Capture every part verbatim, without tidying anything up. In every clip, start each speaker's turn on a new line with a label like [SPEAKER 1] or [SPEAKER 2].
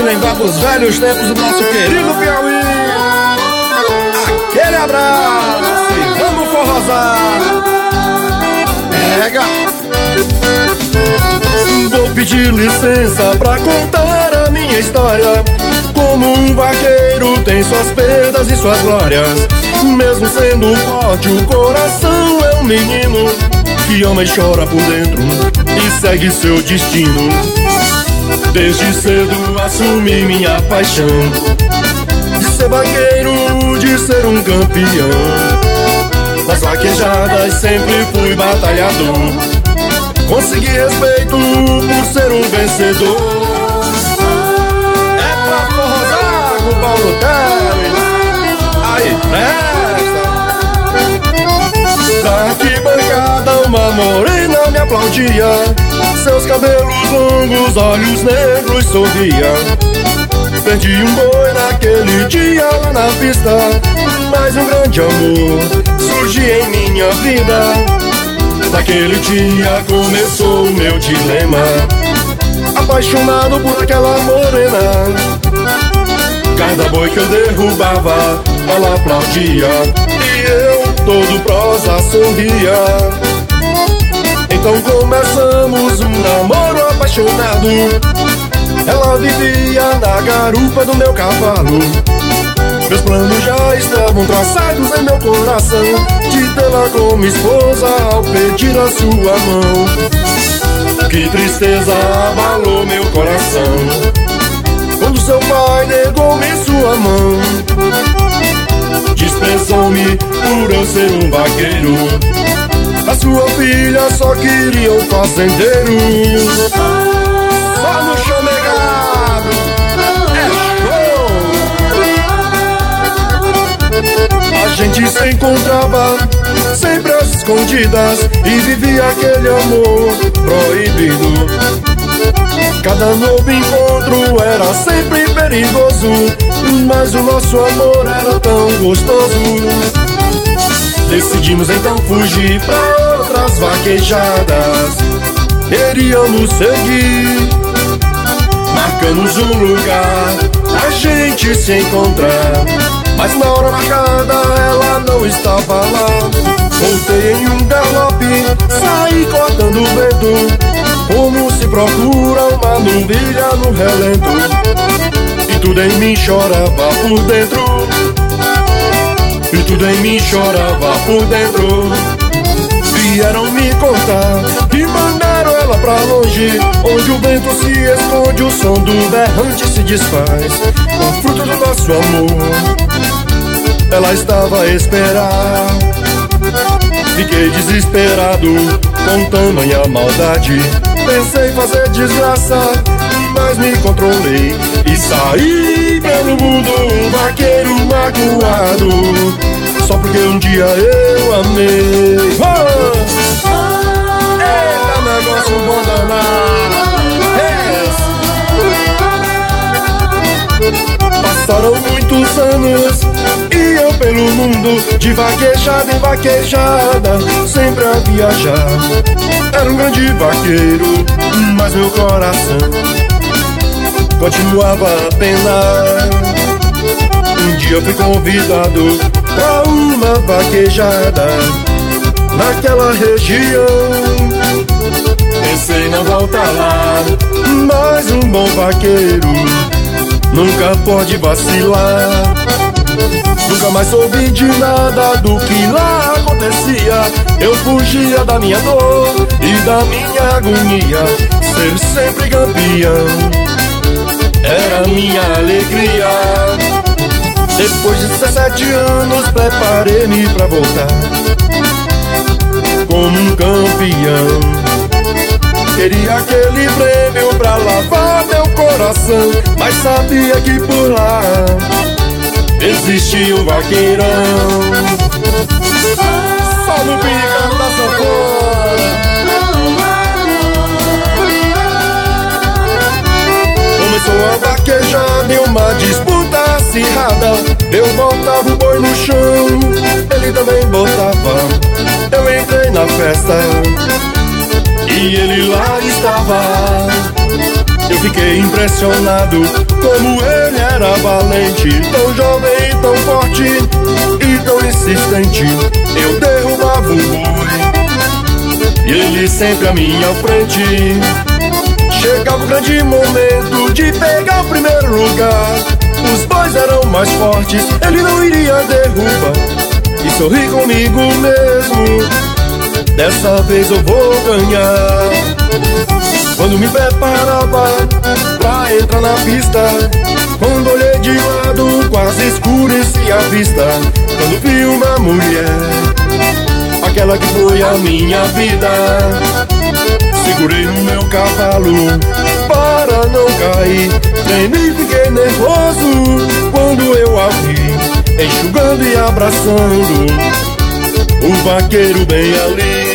[SPEAKER 1] lembrar dos velhos tempos do nosso querido Piauí. Aquele abraço e vamos forrosar. Pega. Vou pedir licença pra contar a minha história. Como um vaqueiro tem suas perdas e suas glórias. Mesmo sendo forte, o coração é um menino que ama e chora por dentro e segue seu destino. Desde cedo assumi minha paixão de ser vaqueiro, de ser um campeão. Nas vaquejadas sempre fui batalhador. Consegui respeito por ser um vencedor. É pra forrosar com o Paulo Teles. Aí presta. Da arquibancada uma morena me aplaudia. Seus cabelos longos, olhos negros sorria. Perdi um boi naquele dia lá na pista, mas um grande amor surgiu em minha vida. Naquele dia começou o meu dilema, apaixonado por aquela morena. Cada boi que eu derrubava, ela aplaudia e eu, todo prosa, sorria. Então começamos um namoro apaixonado. Ela vivia na garupa do meu cavalo. Meus planos já estavam traçados em meu coração, de tê-la como esposa ao pedir a sua mão. Que tristeza abalou meu coração quando seu pai negou-me sua mão. Desprezou-me por eu ser um vaqueiro. A sua filha só queria um fazendeiro. Só no chão negado é show. A gente se encontrava sempre às escondidas e vivia aquele amor proibido. Cada novo encontro era sempre perigoso, mas o nosso amor era tão gostoso. Decidimos então fugir pra outras vaquejadas. Queríamos seguir, marcamos um lugar a gente se encontrar, mas na hora marcada ela não estava lá. Voltei em um galope, saí cortando o vento, como se procura uma nuvem no relento. E tudo em mim chorava por dentro, e tudo em mim chorava por dentro. Vieram me contar que mandaram ela pra longe, onde o vento se esconde, o som do berrante se desfaz. O fruto do nosso amor ela estava a esperar. Fiquei desesperado com tamanha maldade. Pensei em fazer desgraça, mas me controlei e saí pelo mundo um vaqueiro magoado, só porque um dia eu amei. Oh! Eita, negócio bom danado. Passaram muitos anos e eu pelo mundo, de vaquejada em vaquejada, sempre a viajar. Era um grande vaqueiro, mas meu coração continuava a penar. Um dia eu fui convidado pra uma vaquejada naquela região. Pensei não voltar lá, mas um bom vaqueiro nunca pode vacilar. Nunca mais soube de nada do que lá acontecia. Eu fugia da minha dor e da minha agonia. Ser sempre campeão era minha alegria. Depois de dezessete anos preparei-me pra voltar como um campeão. Queria aquele prêmio pra lavar meu coração, mas sabia que por lá existia um vaqueirão. Só no picado da sanfona. Começou a vaquejada em uma disputa acirrada. Eu botava o boi no chão, ele também botava. Eu entrei na festa e ele lá estava. Eu fiquei impressionado como ele era valente, tão jovem, tão forte e tão insistente. Eu derrubava o boi e ele sempre à minha frente. Chegava o grande momento de pegar o primeiro lugar. Os bois eram mais fortes, ele não iria derrubar. E sorri comigo mesmo, dessa vez eu vou ganhar. Quando me preparava pra entrar na pista, quando olhei de lado quase escureci a vista. Quando vi uma mulher, aquela que foi a minha vida, segurei o meu cavalo para não cair. Tremei e fiquei nervoso quando eu a vi, enxugando e abraçando o vaqueiro bem ali.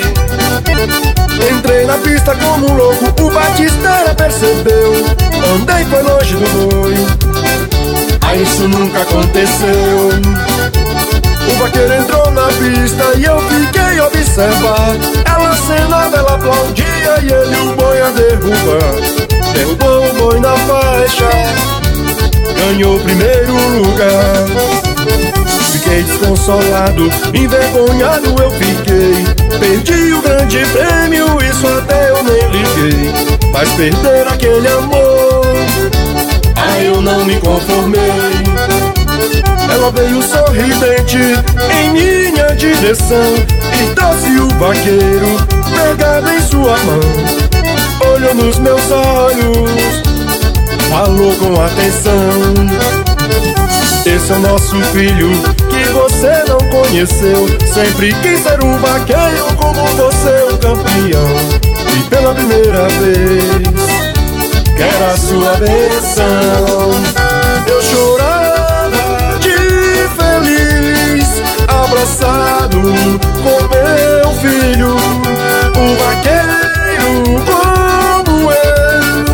[SPEAKER 1] Entrei na pista como um louco, o Batisteira percebeu. Andei foi longe do boi, ah, isso nunca aconteceu. O vaqueiro entrou na pista e eu fiquei a observar. Ela acenava, ela aplaudia e ele o boi a derrubar. Derrubou o boi na faixa, ganhou o primeiro lugar. Fiquei desconsolado, envergonhado eu fiquei. Perdi o grande prêmio, isso até eu nem liguei. Mas perder aquele amor, ah, eu não me conformei. Ela veio sorridente em minha direção e trouxe o vaqueiro pegado em sua mão. Olhou nos meus olhos, falou com atenção. Esse é o nosso filho que você não conheceu. Sempre quis ser um vaqueiro como você, um campeão. E pela primeira vez quer a sua benção. Eu chorava de feliz, abraçado com meu filho, um vaqueiro como eu.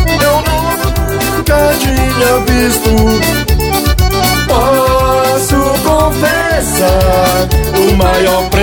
[SPEAKER 1] Eu nunca tinha visto, posso confessar, o maior